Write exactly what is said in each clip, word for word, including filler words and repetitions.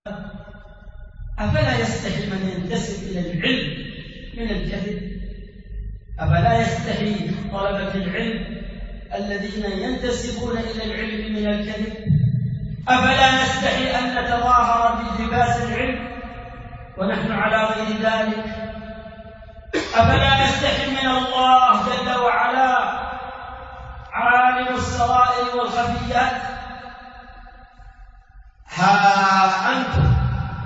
أفلا يستحي من ينتسب إلى العلم من الكذب؟ أفلا يستحي طلبة العلم الذين ينتسبون إلى العلم من الكذب؟ أفلا نستحي أن نتظاهر بلباس العلم ونحن على غير ذلك؟ أفلا نستحي من الله جل وعلا عالم السرائر والخفيات؟ ها أنتم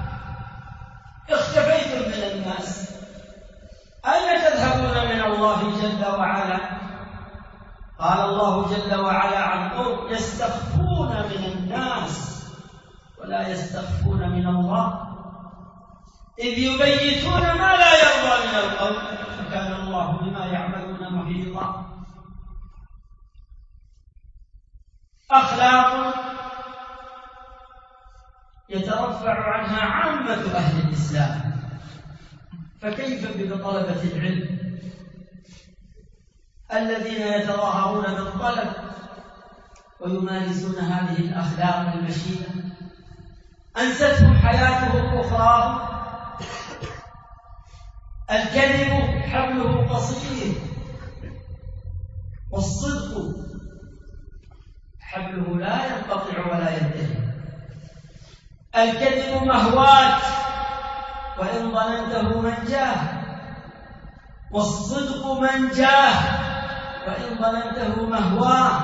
اختفيتم من الناس، أين تذهبون من الله جل وعلا؟ قال الله جل وعلا عن قوم يستخفون من الناس ولا يستخفون من الله إذ يبيتون ما لا يرضى من القول فكان الله بما يعملون محيطا. أخلاق يترفع عنها عامة أهل الإسلام، فكيف بطلبة العلم الذين يتظاهرون بالطلب ويمارسون هذه الأخلاق المشينة؟ أنستهم حياتهم أخرى. الكذب حبله قصير والصدق حبله لا ينقطع ولا ينتهي. الكذب مهوات وإن ظننته منجاه، والصدق منجاه وإن ظننته مهواه.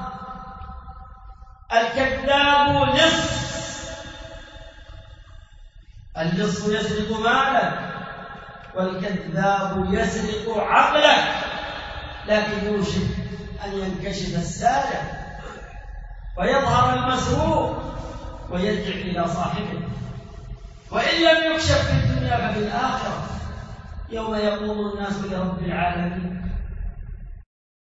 الكذاب لص، اللص يسرق مالك والكذاب يسرق عقلك، لكن يوشك أن ينكشف السارق ويظهر المسروق ويرجع إلى صاحبه، وإن لم يكشف في الدنيا ففي الآخرة يوم يقوم الناس لرب العالمين